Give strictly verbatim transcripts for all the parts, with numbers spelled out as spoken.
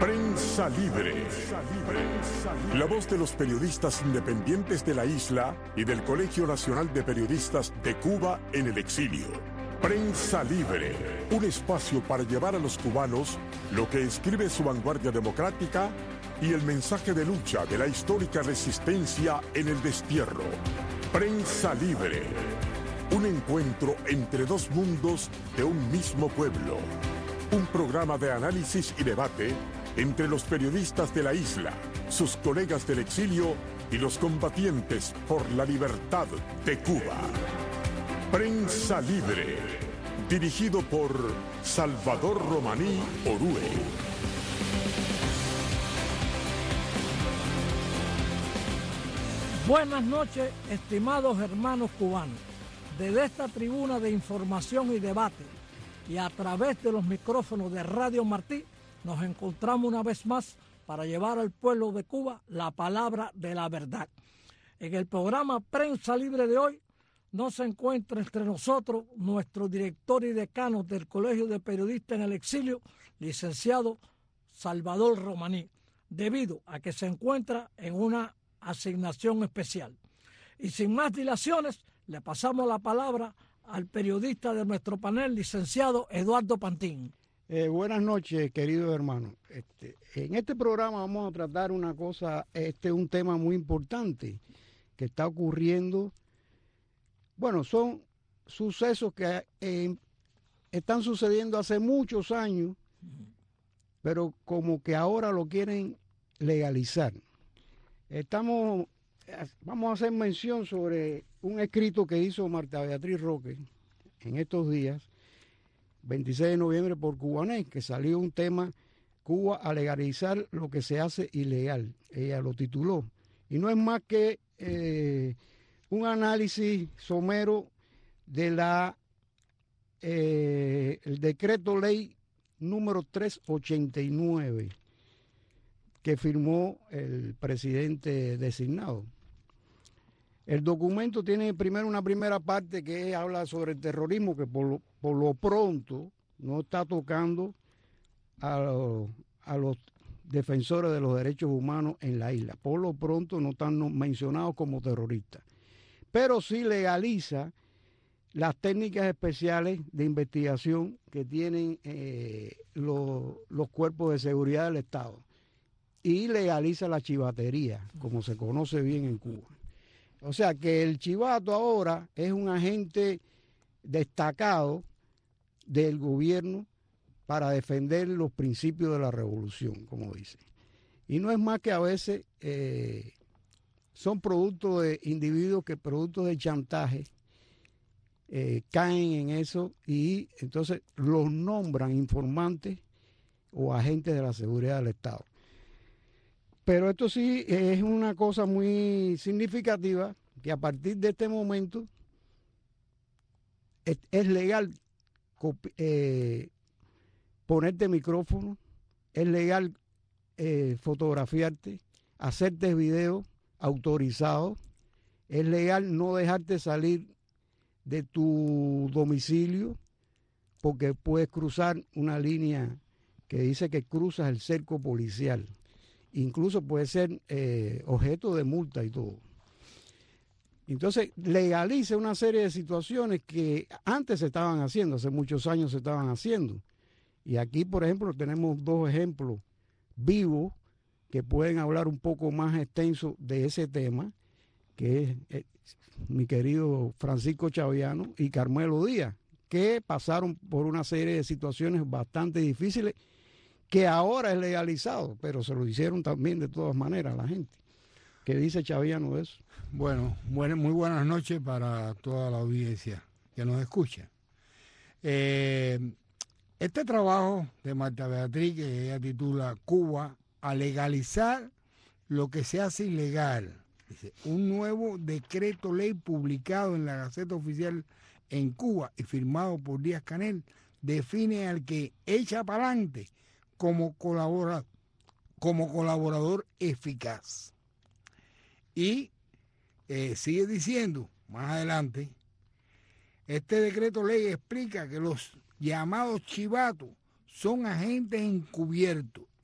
Prensa Libre. La voz de los periodistas independientes de la isla y del Colegio Nacional de Periodistas de Cuba en el exilio. Prensa Libre, un espacio para llevar a los cubanos lo que escribe su vanguardia democrática y el mensaje de lucha de la histórica resistencia en el destierro. Prensa Libre, un encuentro entre dos mundos de un mismo pueblo. Un programa de análisis y debate entre los periodistas de la isla, sus colegas del exilio y los combatientes por la libertad de Cuba. Prensa Libre, dirigido por Salvador Romaní Orue. Buenas noches, estimados hermanos cubanos. Desde esta tribuna de información y debate y a través de los micrófonos de Radio Martí, nos encontramos una vez más para llevar al pueblo de Cuba la palabra de la verdad. En el programa Prensa Libre de hoy no se encuentra entre nosotros nuestro director y decano del Colegio de Periodistas en el Exilio, licenciado Salvador Romaní, debido a que se encuentra en una asignación especial. Y sin más dilaciones, le pasamos la palabra al periodista de nuestro panel, licenciado Eduardo Pantín. Eh, buenas noches, queridos hermanos. Este, en este programa vamos a tratar una cosa, este un tema muy importante que está ocurriendo. Bueno, son sucesos que eh, están sucediendo hace muchos años, pero como que ahora lo quieren legalizar. Estamos, vamos a hacer mención sobre un escrito que hizo Marta Beatriz Roque en estos días, veintiséis de noviembre, por Cubanet, que salió un tema, Cuba a legalizar lo que se hace ilegal. Ella lo tituló. Y no es más que eh, un análisis somero de la eh, el decreto ley número trescientos ochenta y nueve que firmó el presidente designado. El documento tiene primero una primera parte que habla sobre el terrorismo, que por lo, por lo pronto no está tocando a, lo, a los defensores de los derechos humanos en la isla. Por lo pronto no están mencionados como terroristas. Pero sí legaliza las técnicas especiales de investigación que tienen eh, los, los cuerpos de seguridad del Estado. Y legaliza la chivatería, como se conoce bien en Cuba. O sea que el chivato ahora es un agente destacado del gobierno para defender los principios de la revolución, como dice. Y no es más que a veces eh, son productos de individuos que productos de chantaje eh, caen en eso y entonces los nombran informantes o agentes de la seguridad del Estado. Pero esto sí es una cosa muy significativa, que a partir de este momento es, es legal eh, ponerte micrófono, es legal eh, fotografiarte, hacerte videos autorizados, es legal no dejarte salir de tu domicilio porque puedes cruzar una línea que dice que cruzas el cerco policial. Incluso puede ser eh, objeto de multa y todo. Entonces legaliza una serie de situaciones que antes se estaban haciendo, hace muchos años se estaban haciendo. Y aquí, por ejemplo, tenemos dos ejemplos vivos que pueden hablar un poco más extenso de ese tema, que es eh, mi querido Francisco Chaviano y Carmelo Díaz, que pasaron por una serie de situaciones bastante difíciles que ahora es legalizado, pero se lo hicieron también de todas maneras a la gente. ¿Qué dice Chaviano de eso? Bueno, bueno, muy buenas noches para toda la audiencia que nos escucha. Eh, este trabajo de Marta Beatriz, que ella titula Cuba a legalizar lo que se hace ilegal, dice, un nuevo decreto ley publicado en la Gaceta Oficial en Cuba y firmado por Díaz-Canel, define al que echa para adelante como, colabora, como colaborador eficaz. Y eh, sigue diciendo más adelante, este decreto ley explica que los llamados chivatos son agentes encubiertos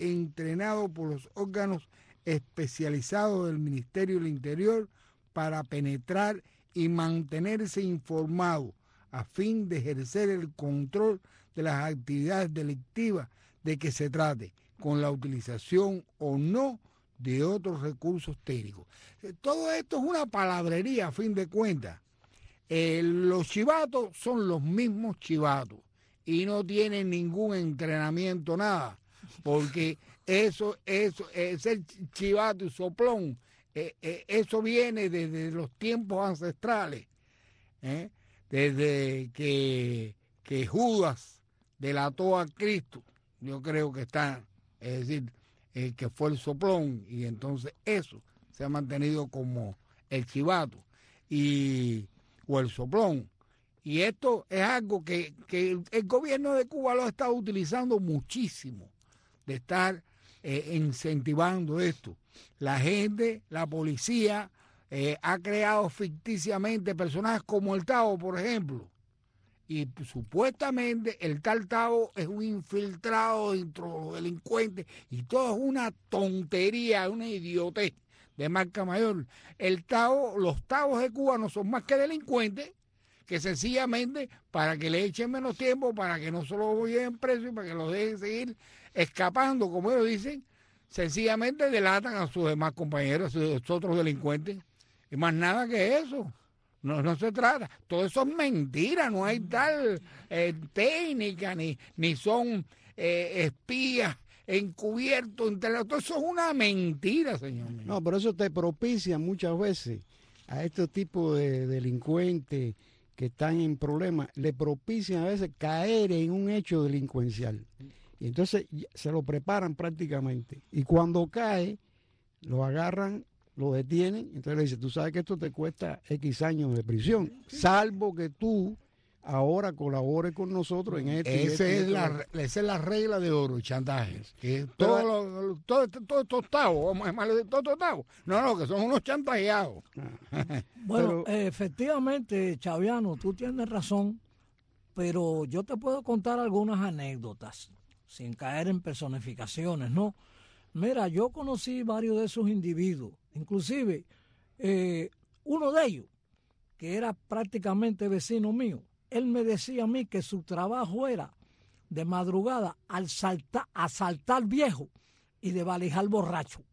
entrenado por los órganos especializados del Ministerio del Interior para penetrar y mantenerse informado a fin de ejercer el control de las actividades delictivas de que se trate, con la utilización o no de otros recursos técnicos. Todo esto es una palabrería a fin de cuentas. Eh, los chivatos son los mismos chivatos y no tienen ningún entrenamiento, nada, porque eso, eso, ese chivato y soplón, eh, eh, eso viene desde los tiempos ancestrales, ¿eh? Desde que, que Judas delató a Cristo, yo creo que está, es decir, eh, que fue el soplón, y entonces eso se ha mantenido como el chivato y, o el soplón. Y esto es algo que, que el gobierno de Cuba lo ha estado utilizando muchísimo, de estar eh, incentivando esto. La gente, la policía, eh, ha creado ficticiamente personajes como el Tavo, por ejemplo. Y supuestamente el tal Tavo es un infiltrado dentro de los delincuentes y todo es una tontería, una idiotez de marca mayor. El Tavo, los Tavos de Cuba no son más que delincuentes que sencillamente para que le echen menos tiempo, para que no se lo lleven preso y para que los dejen seguir escapando, como ellos dicen, sencillamente delatan a sus demás compañeros, a sus otros delincuentes. Y más nada que eso. No, no se trata. Todo eso es mentira, no hay tal eh, técnica, ni, ni son eh, espías encubiertos. Entre... Todo eso es una mentira, señor. No, pero eso te propicia muchas veces a estos tipos de delincuentes que están en problemas, le propician a veces caer en un hecho delincuencial. Y entonces se lo preparan prácticamente. Y cuando cae, lo agarran, lo detienen, entonces le dicen, tú sabes que esto te cuesta X años de prisión, salvo que tú ahora colabores con nosotros en esto. Esa, este, es, este, la, esa es la regla de oro, chantajes. Que todo, lo, todo, todo estos tavos, vamos a llamarle todos estos tavos. No, no, que son unos chantajeados. Bueno, pero, eh, efectivamente, Chaviano, tú tienes razón, pero yo te puedo contar algunas anécdotas, sin caer en personificaciones, ¿no? Mira, yo conocí varios de esos individuos, inclusive eh, uno de ellos, que era prácticamente vecino mío, él me decía a mí que su trabajo era de madrugada al saltar, asaltar viejo y de valijar borracho.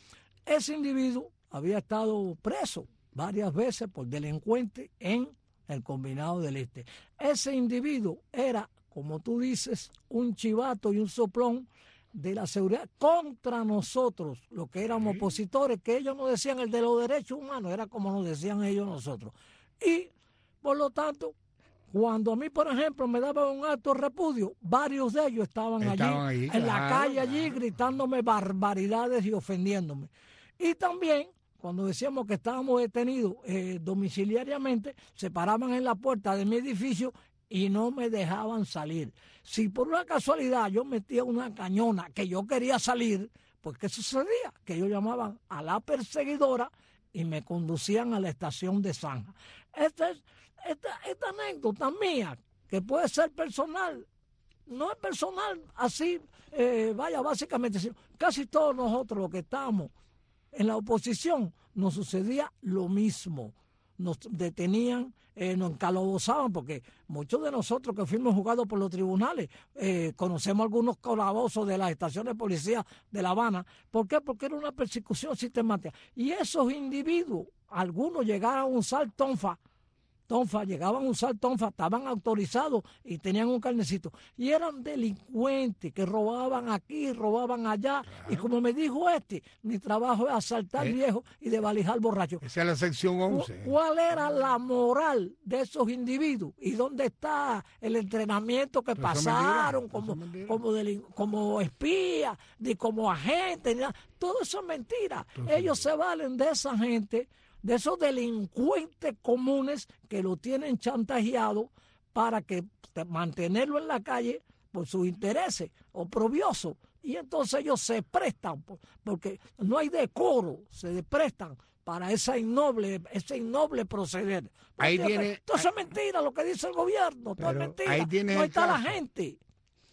Ese individuo había estado preso varias veces por delincuente en el Combinado del Este. Ese individuo era, como tú dices, un chivato y un soplón de la seguridad contra nosotros, los que éramos opositores, que ellos nos decían el de los derechos humanos, era como nos decían ellos nosotros. Y, por lo tanto, cuando a mí, por ejemplo, me daban un acto de repudio, varios de ellos estaban, estaban allí, allí, en claro, la calle allí, claro, gritándome barbaridades y ofendiéndome. Y también, cuando decíamos que estábamos detenidos eh, domiciliariamente, se paraban en la puerta de mi edificio y no me dejaban salir. Si por una casualidad yo metía una cañona que yo quería salir, pues ¿qué sucedía? Que ellos llamaban a la perseguidora y me conducían a la estación de Zanja. Esta, es, esta, esta anécdota mía, que puede ser personal, no es personal así, eh, vaya, básicamente, casi todos nosotros los que estábamos en la oposición, nos sucedía lo mismo. Nos detenían, eh, nos encalabozaban, porque muchos de nosotros que fuimos juzgados por los tribunales, eh, conocemos algunos calabozos de las estaciones de policía de La Habana. ¿Por qué? Porque era una persecución sistemática. Y esos individuos, algunos llegaron a usar tonfa, tonfa, llegaban a usar tonfa, estaban autorizados y tenían un carnecito. Y eran delincuentes que robaban aquí, robaban allá. Claro. Y como me dijo este, mi trabajo es asaltar ¿Eh? viejo y de valijar borracho. Esa es la sección once. ¿Cuál era la moral de esos individuos? ¿Y dónde está el entrenamiento que Pero pasaron como, como, como espías, ni como agentes? Todo eso es mentira. Entonces, ellos se valen de esa gente, de esos delincuentes comunes que lo tienen chantajeado para que mantenerlo en la calle por sus intereses oprobiosos. Y entonces ellos se prestan, porque no hay decoro, se prestan para esa innoble, ese innoble proceder. Ahí tiene, entonces es mentira lo que dice el gobierno, todo es mentira, ahí no está la gente.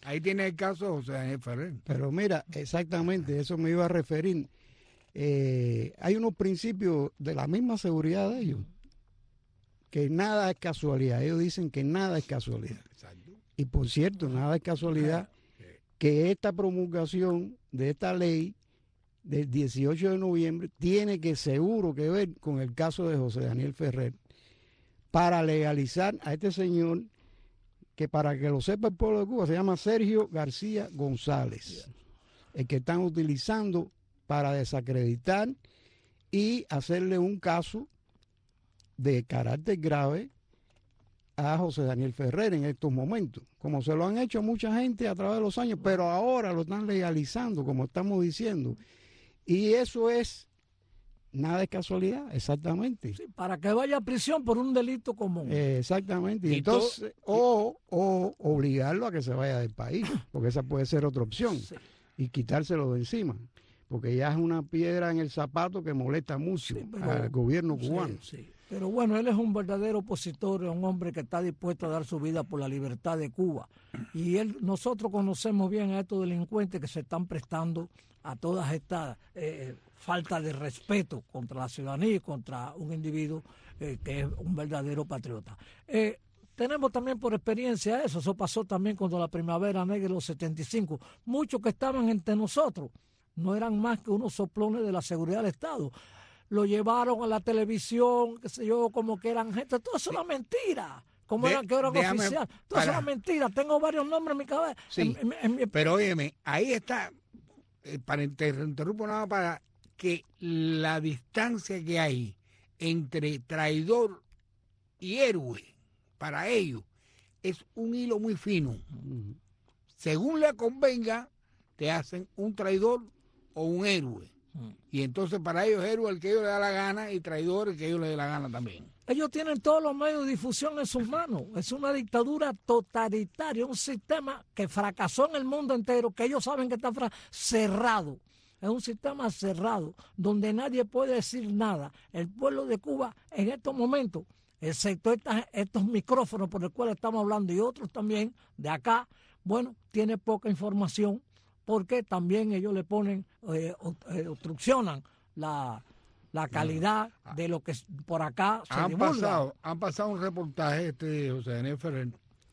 Ahí tiene el caso de José Daniel Ferrer. Pero mira, exactamente, eso me iba a referir. Eh, hay unos principios de la misma seguridad de ellos, que nada es casualidad. Ellos dicen que nada es casualidad. Exacto. Y por cierto, nada es casualidad que esta promulgación de esta ley del dieciocho de noviembre tiene que seguro que ver con el caso de José Daniel Ferrer para legalizar a este señor que, para que lo sepa el pueblo de Cuba, se llama Sergio García González, el que están utilizando para desacreditar y hacerle un caso de carácter grave a José Daniel Ferrer en estos momentos, como se lo han hecho a mucha gente a través de los años, pero ahora lo están legalizando, como estamos diciendo, y eso es nada de casualidad, exactamente. Sí, para que vaya a prisión por un delito común. Eh, exactamente, y Y entonces, todo- o, o obligarlo a que se vaya del país, porque esa puede ser otra opción, Sí. y quitárselo de encima, porque ya es una piedra en el zapato que molesta mucho Sí, pero- al gobierno Sí, cubano. sí. Pero bueno, él es un verdadero opositor, es un hombre que está dispuesto a dar su vida por la libertad de Cuba. Y él, nosotros conocemos bien a estos delincuentes que se están prestando a todas estas eh, faltas de respeto contra la ciudadanía y contra un individuo eh, que es un verdadero patriota. Eh, tenemos también por experiencia eso, eso pasó también cuando la Primavera Negra de los setenta y cinco. Muchos que estaban entre nosotros no eran más que unos soplones de la seguridad del Estado. Lo llevaron a la televisión, qué sé yo, como que eran gente. Todo eso era mentira. Como De- eran que eran déjame oficiales. Todo eso para- era mentira. Tengo varios nombres en mi cabeza. Sí, En- en- en mi- pero óyeme, ahí está, eh, para inter- interrumpo nada para que la distancia que hay entre traidor y héroe, para ellos, es un hilo muy fino. Ujú. Según le convenga, te hacen un traidor o un héroe. Mm. Y entonces para ellos héroe el que ellos le da la gana y traidor el que ellos le dé la gana también. Ellos tienen todos los medios de difusión en sus manos. Es una dictadura totalitaria, un sistema que fracasó en el mundo entero, que ellos saben que está fra- cerrado. Es un sistema cerrado, donde nadie puede decir nada. El pueblo de Cuba en estos momentos, excepto estas- estos micrófonos por los cuales estamos hablando y otros también de acá, bueno, tiene poca información porque también ellos le ponen, eh, eh, obstruccionan la, la calidad de lo que por acá se Han divulga. pasado, han pasado un reportaje este de José Daniel Ferrer,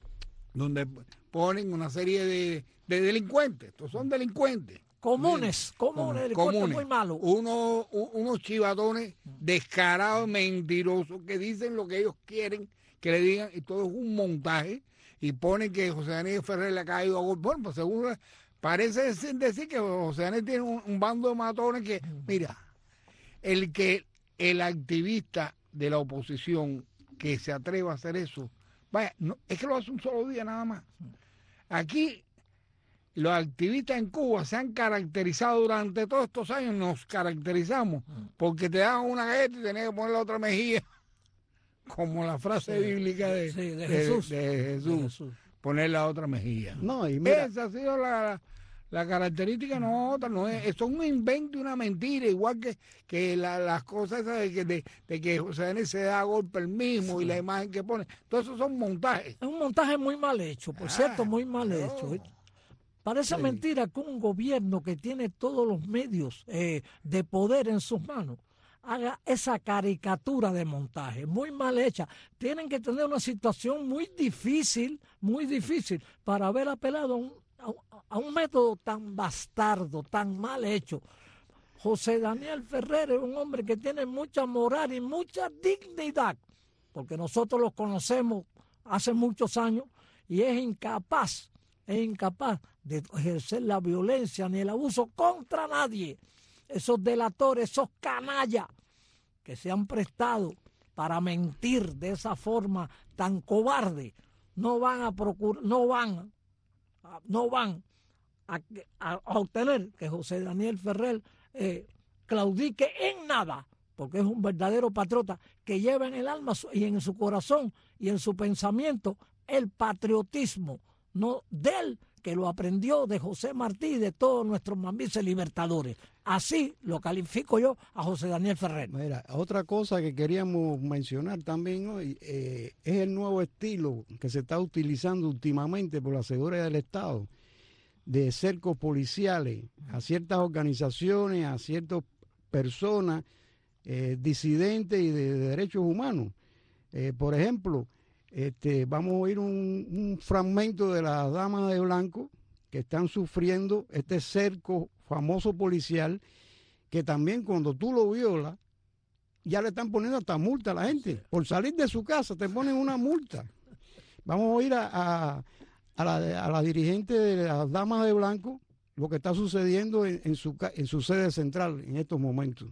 donde ponen una serie de, de delincuentes. Estos son delincuentes. Comunes, comunes, delincuentes comunes. muy malos. Uno, u- unos chivatones descarados, mentirosos, que dicen lo que ellos quieren que le digan, y todo es un montaje, y ponen que José Daniel Ferrer le ha caído a golpe. Bueno, pues según parece decir, decir que José Daniel tiene un, un bando de matones que, mira, el que el activista de la oposición que se atreva a hacer eso, vaya, no, es que lo hace un solo día nada más. Aquí los activistas en Cuba se han caracterizado durante todos estos años, nos caracterizamos, porque te daban una galleta y tenías que poner la otra mejilla, como la frase Sí, bíblica de, sí, de de- Jesús. de Jesús, De Jesús. poner la otra mejilla. No, y mira, Esa ha sido la, la característica, no otra, no es, es un invento y una mentira, igual que, que la- las cosas esas de que, de, de que José Daniel se da golpe el mismo y la imagen que pone, todos esos son montajes. Es un montaje muy mal hecho, por Ah, cierto, muy mal claro. hecho. ¿eh? Parece Sí. mentira que un gobierno que tiene todos los medios eh, de poder en sus manos haga esa caricatura de montaje, muy mal hecha. Tienen que tener una situación muy difícil, muy difícil, para haber apelado a un, a- a un método tan bastardo, tan mal hecho. José Daniel Ferrer es un hombre que tiene mucha moral y mucha dignidad, porque nosotros lo conocemos hace muchos años y es incapaz, es incapaz de ejercer la violencia ni el abuso contra nadie. Esos delatores, esos canallas que se han prestado para mentir de esa forma tan cobarde, no van a procurar, no van, a- no van a, a- a obtener que José Daniel Ferrer eh, claudique en nada, porque es un verdadero patriota que lleva en el alma su- y en su corazón y en su pensamiento el patriotismo, no de él, que lo aprendió de José Martí y de todos nuestros mambises libertadores. Así lo califico yo a José Daniel Ferrer. mira, otra cosa que queríamos mencionar también hoy eh, es el nuevo estilo que se está utilizando últimamente por la seguridad del Estado, de cercos policiales a ciertas organizaciones, a ciertas personas eh, disidentes y de, de derechos humanos. Eh, por ejemplo, este, vamos a oír un, un fragmento de las damas de blanco que están sufriendo este cerco famoso policial, que también cuando tú lo violas, ya le están poniendo hasta multa a la gente. Por salir de su casa te ponen una multa. Vamos a oír a, a, a, la, a la dirigente de las damas de blanco lo que está sucediendo en, en, su, en su sede central en estos momentos.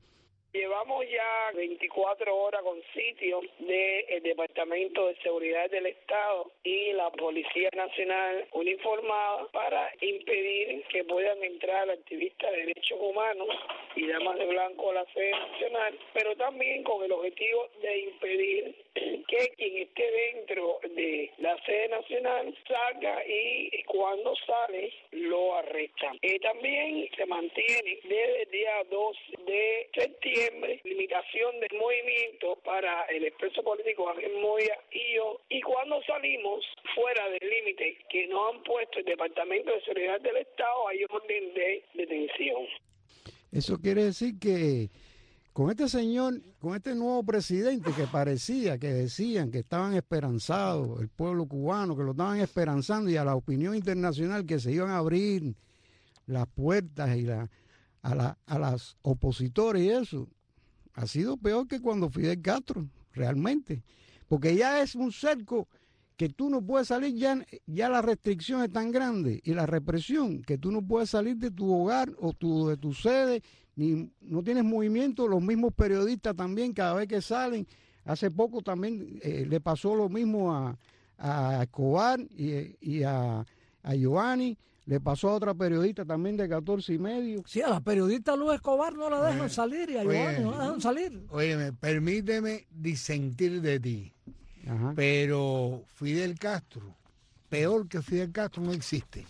Llevamos ya veinticuatro horas con sitio del Departamento de Seguridad del Estado y la Policía Nacional uniformada para impedir que puedan entrar activistas de derechos humanos y damas de blanco a la sede nacional, pero también con el objetivo de impedir que quien esté dentro de la sede nacional salga y cuando sale lo arrestan. Eh, también se mantiene desde el día dos de septiembre limitación del movimiento para el expreso político Ángel Moya y yo, y cuando salimos fuera del límite que nos han puesto el Departamento de Seguridad del Estado hay orden de detención. Eso quiere decir que con este señor, con este nuevo presidente que parecía, que decían que estaban esperanzados, el pueblo cubano, que lo estaban esperanzando, y a la opinión internacional que se iban a abrir las puertas y la, a, la, a las opositores y eso, ha sido peor que cuando Fidel Castro, realmente. Porque ya es un cerco que tú no puedes salir, ya, ya la restricción es tan grande y la represión que tú no puedes salir de tu hogar o tu, de tu sede, ni no tienes movimiento. Los mismos periodistas también, cada vez que salen, hace poco también eh, le pasó lo mismo a, a Escobar y, y a, a Giovanni, le pasó a otra periodista también de catorce y medio. Sí, a la periodista Luz Escobar no la dejan oye, salir y a Giovanni no la dejan salir. Oye, permíteme disentir de ti. Ajá. Pero Fidel Castro, peor que Fidel Castro no existe.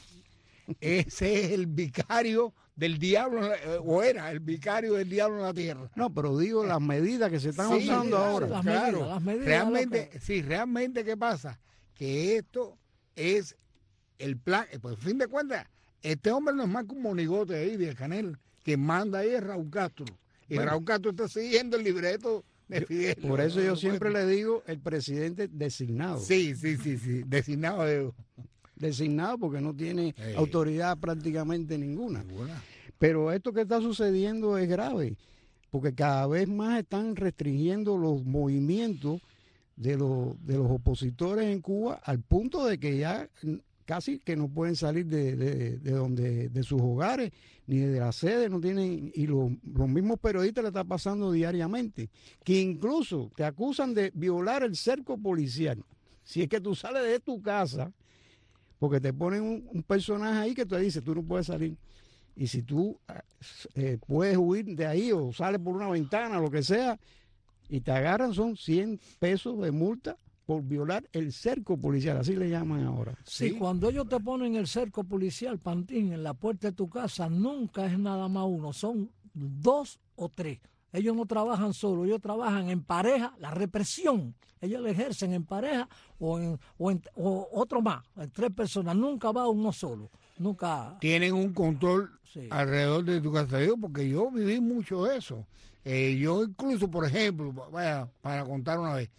Ese es el vicario del diablo, o era el vicario del diablo en la tierra. No, pero digo las medidas que se están sí, usando claro, ahora. Las claro, medidas, las medidas realmente, sí, realmente, ¿qué pasa? Que esto es el plan, pues fin de cuentas, este hombre no es más que un monigote ahí de Canel, que manda ahí es Raúl Castro. Y bueno, Raúl Castro está siguiendo el libreto de Fidel. Por eso yo siempre le digo el presidente designado. Sí, sí, sí, sí, designado. De... Designado porque no tiene hey. autoridad prácticamente ninguna. ninguna. Pero esto que está sucediendo es grave, porque cada vez más están restringiendo los movimientos de los, de los opositores en Cuba, al punto de que ya casi que no pueden salir de, de, de donde de sus hogares ni de la sede, no tienen, y lo, los mismos periodistas le está pasando diariamente, que incluso te acusan de violar el cerco policial. Si es que tú sales de tu casa, porque te ponen un, un personaje ahí que te dice, tú no puedes salir, y si tú eh, puedes huir de ahí o sales por una ventana, lo que sea, y te agarran, son cien pesos de multa por violar el cerco policial, así le llaman ahora. Sí, sí, cuando ellos te ponen el cerco policial, Pantín, en la puerta de tu casa, nunca es nada más uno, son dos o tres. Ellos no trabajan solo, ellos trabajan en pareja, la represión, ellos la ejercen en pareja o, en, o, en, o otro más, en tres personas, nunca va uno solo, nunca. Tienen un control sí. alrededor de tu casa, porque yo viví mucho eso. Eh, yo incluso, por ejemplo, vaya, para contar una vez,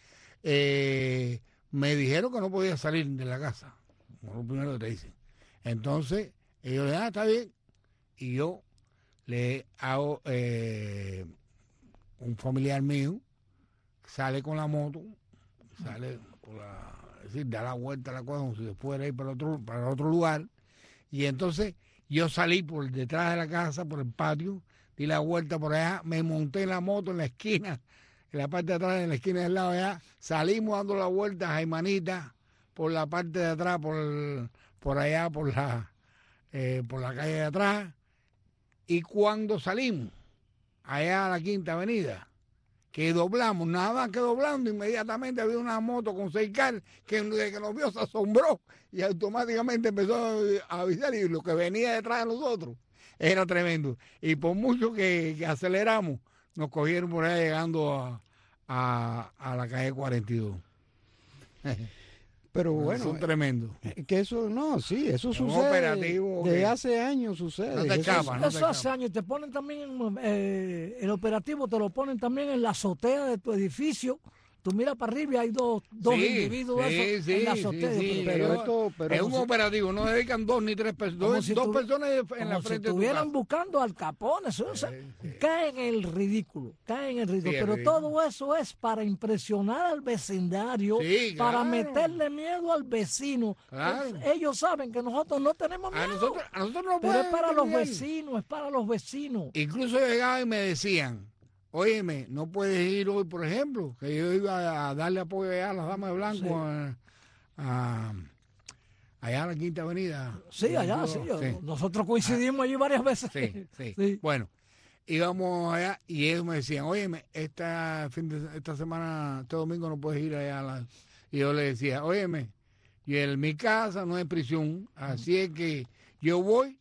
Eh, me dijeron que no podía salir de la casa, como lo primero que te dicen. Entonces, ellos le dicen, ah, está bien. Y yo le hago, eh, un familiar mío sale con la moto, sale por la, es decir, da la vuelta a la cosa como si se fuera ir para otro, para otro lugar. Y entonces yo salí por detrás de la casa, por el patio, di la vuelta por allá, me monté en la moto en la esquina, en la parte de atrás, en la esquina del lado allá, salimos dando la vuelta a Jaimanita, por la parte de atrás, por, el, por allá, por la, eh, por la calle de atrás, y cuando salimos, allá a la Quinta Avenida, que doblamos, nada más que doblando, inmediatamente había una moto con seis car que, que nos vio se asombró, y automáticamente empezó a avisar, y lo que venía detrás de nosotros era tremendo, y por mucho que, que aceleramos, nos cogieron por ahí llegando a, a, a la calle cuarenta y dos. pero bueno, son tremendos. eh, que eso no, sí, eso un sucede. operativo De que- hace años sucede. No te Eso- escapa, no te Eso hace escapa. años. Te ponen también, eh, el operativo te lo ponen también en la azotea de tu edificio. Tú miras para arriba y hay dos, dos Sí, individuos sí, esos sí, en la sí, azotea. sí, pero ellos- esto- pero es como un si- operativo, no dedican dos ni tres personas, Como dos, si dos tuvi- personas en Como la si frente de tu estuvieran casa. buscando al Capone. Eso, o sea, cae en el ridículo, cae en el ridículo. Sí, es Pero ridículo. todo eso es para impresionar al vecindario, Sí, para claro. meterle miedo al vecino. Claro. Pues, ellos saben que nosotros no tenemos miedo. A nosotros, a nosotros no pero es pueden para los intimidar. vecinos, es para los vecinos. Incluso llegaban y me decían, óyeme, no puedes ir hoy, por ejemplo, que yo iba a darle apoyo allá a las damas de blanco, Sí. a, a- allá a la Quinta Avenida. Sí, allá, Yo- sí. yo- sí. Nosotros coincidimos allí varias veces. Sí, sí, Sí. Bueno, íbamos allá y ellos me decían, óyeme, esta, fin de, esta semana, este domingo no puedes ir allá. A la... Y yo le decía, óyeme, y en mi casa no es prisión, así es que yo voy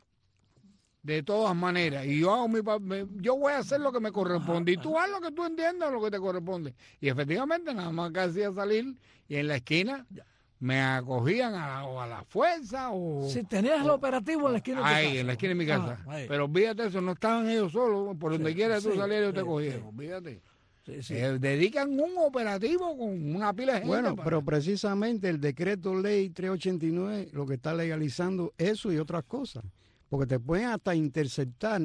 de todas maneras y yo hago mi pa- me- yo voy a hacer lo que me corresponde y tú haz lo que tú entiendas, lo que te corresponde. Y efectivamente nada más que hacía salir y en la esquina me acogían a la, o a la fuerza o... Si tenías el operativo en la esquina de tu Ahí, casa. en la esquina de mi casa. Ah, ahí. Pero olvídate eso, no estaban ellos solos, por donde Sí, quiera tú sí, salieras ellos te sí, cogían, sí. olvídate. Sí, sí. Eh, dedican un operativo con una pila de gente. Bueno, para- pero precisamente el decreto ley trescientos ochenta y nueve lo que está legalizando eso y otras cosas, porque te pueden hasta interceptar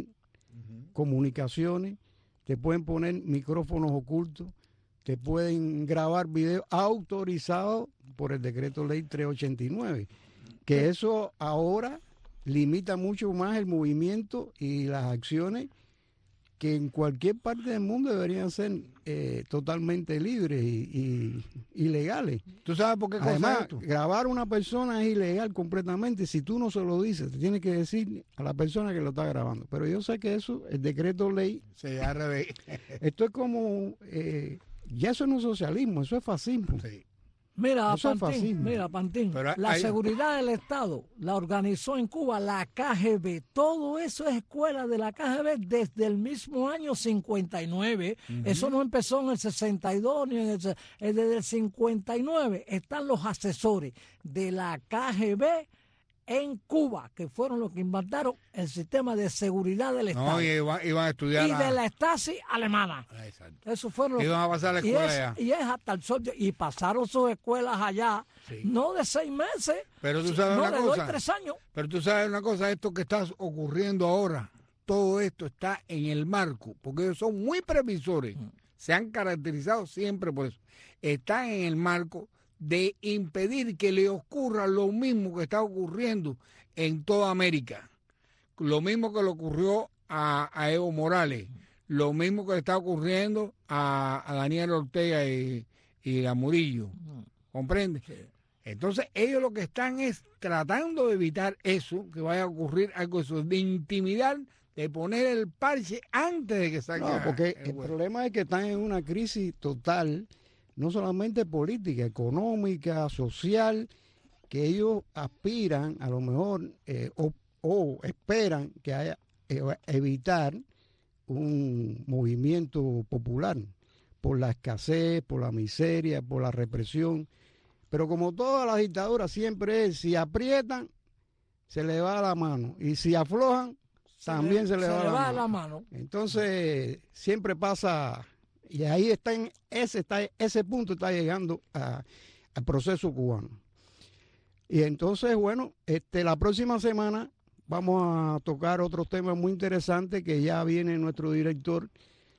comunicaciones, te pueden poner micrófonos ocultos, te pueden grabar videos autorizados por el decreto ley trescientos ochenta y nueve, que eso ahora limita mucho más el movimiento y las acciones que en cualquier parte del mundo deberían ser eh, totalmente libres y, y, y legales. ¿Tú sabes por qué cosa Además, es esto? grabar a una persona es ilegal completamente. Si tú no se lo dices, te tienes que decir a la persona que lo está grabando. Pero yo sé que eso, el decreto ley, Sí, al revés. esto es como, eh, ya eso no es socialismo, eso es fascismo. Sí. Mira, Eso es Pantín, fascismo. mira, Pantín, Pero la hay- seguridad del Estado la organizó en Cuba la K G B. Todo eso es escuela de la K G B desde el mismo año cincuenta y nueve. Eso no empezó en el sesenta y dos ni en el... se- eh, Desde el cincuenta y nueve están los asesores de la K G B en Cuba, que fueron los que inventaron el sistema de seguridad del Estado. No, y iban, iban a estudiar y la- de la Stasi alemana. Ah, exacto. Eso fueron los- Iban a pasar la y escuela es, allá. y es hasta el sol de- y pasaron sus escuelas allá, Sí. no de seis meses, Pero tú sabes no una le doy cosa. tres años. Pero tú sabes una cosa, esto que está ocurriendo ahora, todo esto está en el marco, porque ellos son muy previsores, se han caracterizado siempre por eso. Están en el marco de impedir que le ocurra lo mismo que está ocurriendo en toda América. Lo mismo que le ocurrió a, a Evo Morales, lo mismo que le está ocurriendo a, a Daniel Ortega y, y a Murillo. ¿Comprende? Entonces ellos lo que están es tratando de evitar eso, que vaya a ocurrir algo de eso, de intimidar, de poner el parche antes de que salga. No, porque el el huevo. problema es que están en una crisis total, no solamente política, económica, social, que ellos aspiran a lo mejor eh, o, o esperan que haya eh, evitar un movimiento popular por la escasez, por la miseria, por la represión. Pero como todas las dictaduras siempre es, si aprietan, se le va la mano. Y si aflojan, también se le, va, la, va mano. la mano. Entonces, siempre pasa, y ahí está en ese, está, ese punto está llegando a- al proceso cubano. Y entonces, bueno, este, la próxima semana vamos a tocar otros temas muy interesantes que ya viene nuestro director,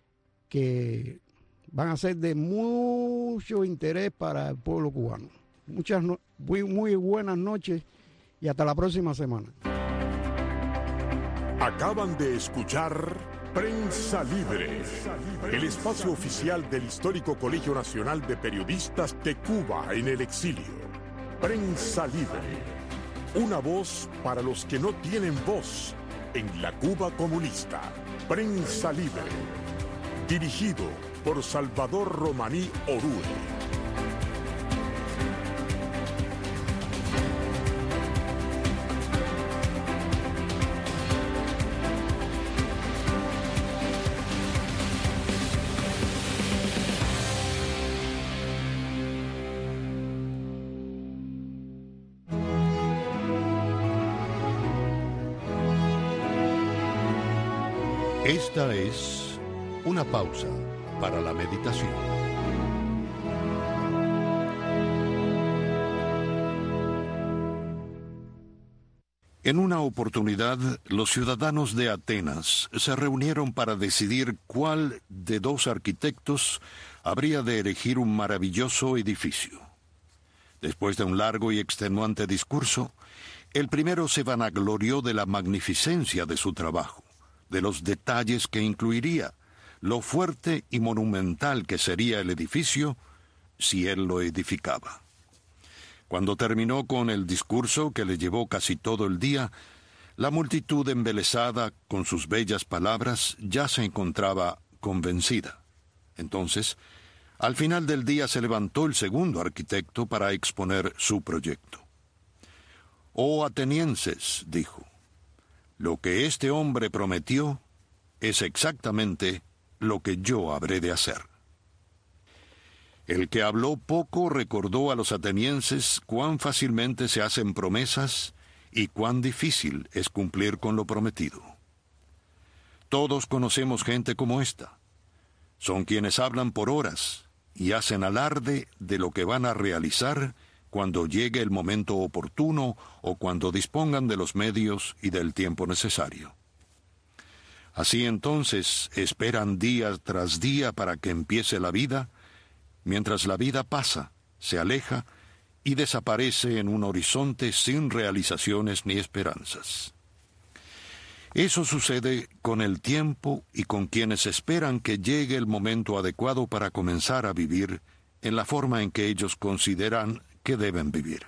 que van a ser de mucho interés para el pueblo cubano. Muchas no- muy, muy buenas noches y hasta la próxima semana. Acaban de escuchar Prensa Libre, el espacio oficial del histórico Colegio Nacional de Periodistas de Cuba en el exilio. Prensa Libre, una voz para los que no tienen voz en la Cuba comunista. Prensa Libre, dirigido por Salvador Romaní Orue. Esta es una pausa para la meditación. En una oportunidad, los ciudadanos de Atenas se reunieron para decidir cuál de dos arquitectos habría de erigir un maravilloso edificio. Después de un largo y extenuante discurso, el primero se vanaglorió de la magnificencia de su trabajo, de los detalles que incluiría, lo fuerte y monumental que sería el edificio si él lo edificaba. Cuando terminó con el discurso, que le llevó casi todo el día, la multitud embelesada con sus bellas palabras ya se encontraba convencida. Entonces, al final del día se levantó el segundo arquitecto para exponer su proyecto. «Oh atenienses», dijo, «lo que este hombre prometió es exactamente lo que yo habré de hacer». El que habló poco recordó a los atenienses cuán fácilmente se hacen promesas y cuán difícil es cumplir con lo prometido. Todos conocemos gente como esta. Son quienes hablan por horas y hacen alarde de lo que van a realizar cuando llegue el momento oportuno o cuando dispongan de los medios y del tiempo necesario. Así entonces esperan día tras día para que empiece la vida, mientras la vida pasa, se aleja y desaparece en un horizonte sin realizaciones ni esperanzas. Eso sucede con el tiempo y con quienes esperan que llegue el momento adecuado para comenzar a vivir en la forma en que ellos consideran que deben vivir.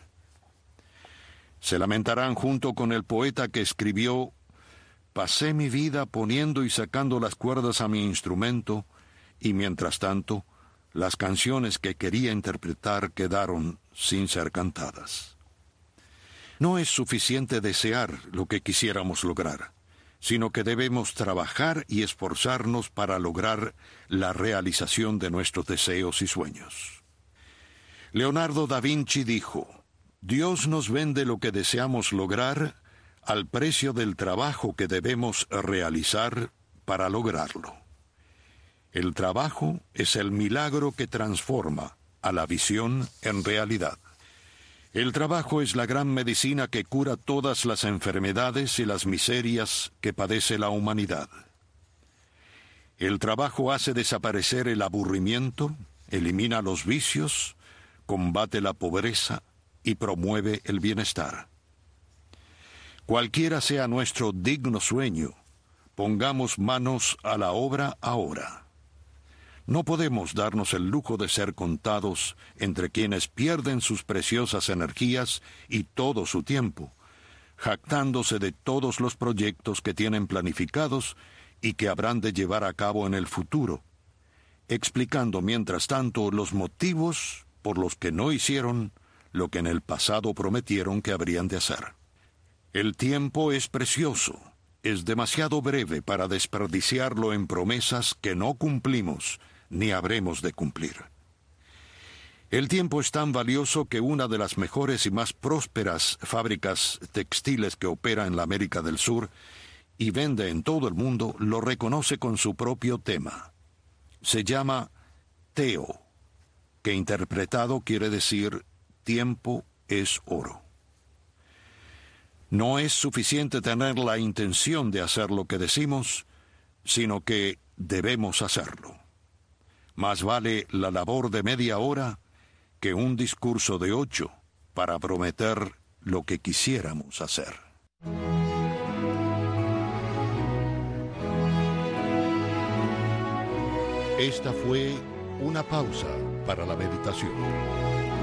Se lamentarán junto con el poeta que escribió: «Pasé mi vida poniendo y sacando las cuerdas a mi instrumento, y mientras tanto, las canciones que quería interpretar quedaron sin ser cantadas». No es suficiente desear lo que quisiéramos lograr, sino que debemos trabajar y esforzarnos para lograr la realización de nuestros deseos y sueños. Leonardo da Vinci dijo: «Dios nos vende lo que deseamos lograr al precio del trabajo que debemos realizar para lograrlo». El trabajo es el milagro que transforma a la visión en realidad. El trabajo es la gran medicina que cura todas las enfermedades y las miserias que padece la humanidad. El trabajo hace desaparecer el aburrimiento, elimina los vicios, combate la pobreza y promueve el bienestar. Cualquiera sea nuestro digno sueño, pongamos manos a la obra ahora. No podemos darnos el lujo de ser contados entre quienes pierden sus preciosas energías y todo su tiempo, jactándose de todos los proyectos que tienen planificados y que habrán de llevar a cabo en el futuro, explicando mientras tanto los motivos por los que no hicieron lo que en el pasado prometieron que habrían de hacer. El tiempo es precioso, es demasiado breve para desperdiciarlo en promesas que no cumplimos ni habremos de cumplir. El tiempo es tan valioso que una de las mejores y más prósperas fábricas textiles que opera en la América del Sur y vende en todo el mundo lo reconoce con su propio tema. Se llama Teo, que interpretado quiere decir tiempo es oro. No es suficiente tener la intención de hacer lo que decimos, sino que debemos hacerlo. Más vale la labor de media hora que un discurso de ocho para prometer lo que quisiéramos hacer. Esta fue una pausa para la meditación.